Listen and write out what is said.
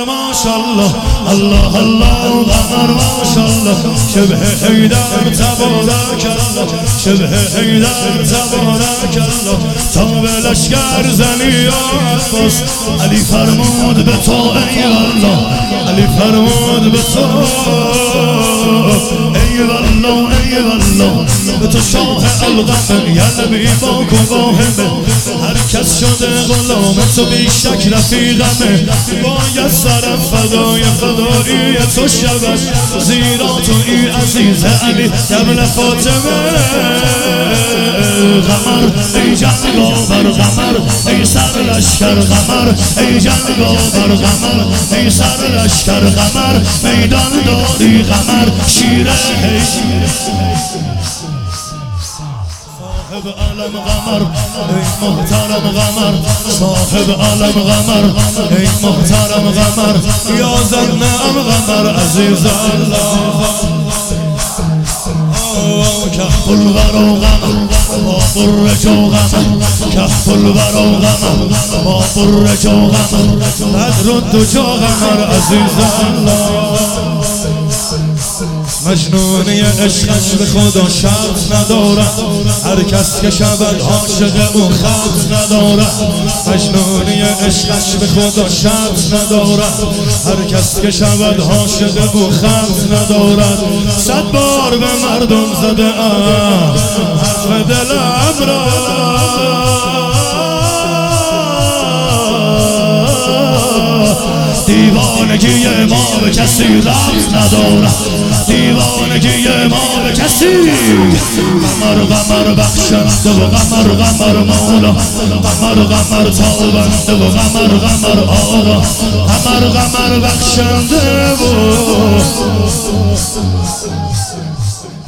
ماشالله الله الله قمر ماشالله شبه حیدر تبارک الله شبه حیدر تبارک الله تا به لشکر زنی عباس علی فرمود به تو ای والله علی فرمود به تو ای والله ای والله به تو شاه القمر یا نبی باک و واهمه هر کس شده غلام تو بی شک رفیقمه باید سرم فدای فدایی تو شود زیرا تو ای عزیز علی قبل فاطمه قمر ای جنگاور قمر ای سر لشکر قمر ای جنگاور قمر ای سر لشکر قمر میدان داری قمر شیر صاحب عالم قمر ای محترم قمر صاحب عالم قمر ای محترم قمر یا زنم قمر عزیز الله کف الورا قمر با برج و قمر کف الورا قمر با برج و قمر بدر دو جا قمر عزیز الله مجنونی عشقش به خدا شرط ندارد هر کس که شود عاشق او خط ندارد مجنونی عشقش به خدا شرط ندارد هر کس که شود عاشق او خط ندارد 100 بار به مردم زده حرف دلم را دیوانگی ما به کسی ربط ندارد دیوانگی ما به کسی قمر قمر بخشنده و قمر قمر مولا قمر قمر تابنده و قمر قمر آقا قمر قمر بخشنده و